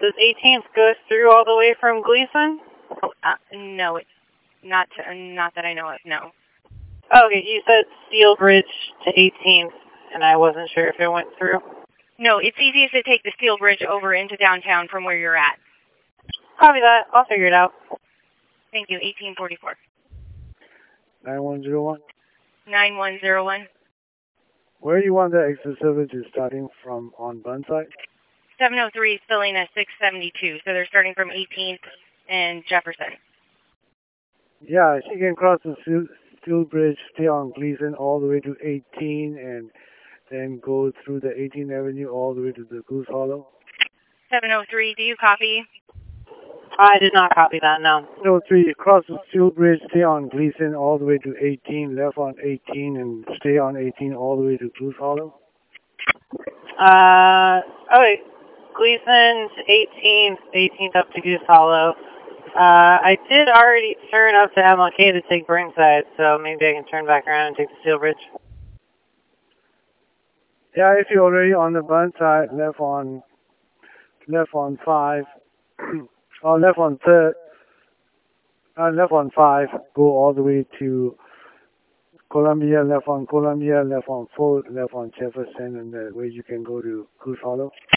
Does 18th go through all the way from Gleason? Oh, no, it's not that I know of, no. Okay, you said Steel Bridge to 18th, and I wasn't sure if it went through. No, it's easiest to take the Steel Bridge over into downtown from where you're at. Copy that. I'll figure it out. Thank you. 1844. 9101. 9101. Where do you want the exit services starting from on Burnside? 703 is filling at 672, so they're starting from 18th and Jefferson. Yeah, you can cross the Steel Bridge, stay on Gleason all the way to 18, and then go through the 18th Avenue all the way to the Goose Hollow. 703, do you copy? I did not copy that, no. 703, cross the Steel Bridge, stay on Gleason all the way to 18, left on 18, and stay on 18 all the way to Goose Hollow. Okay. Gleason to 18th, 18th up to Goose Hollow. I did already turn up to MLK to take Burnside, so maybe I can turn back around and take the Steel Bridge. Yeah, if you're already on the Burnside, left on 5, or left on 3rd, left on 5, go all the way to Columbia, left on 4th, left on Jefferson, and that way you can go to Goose Hollow.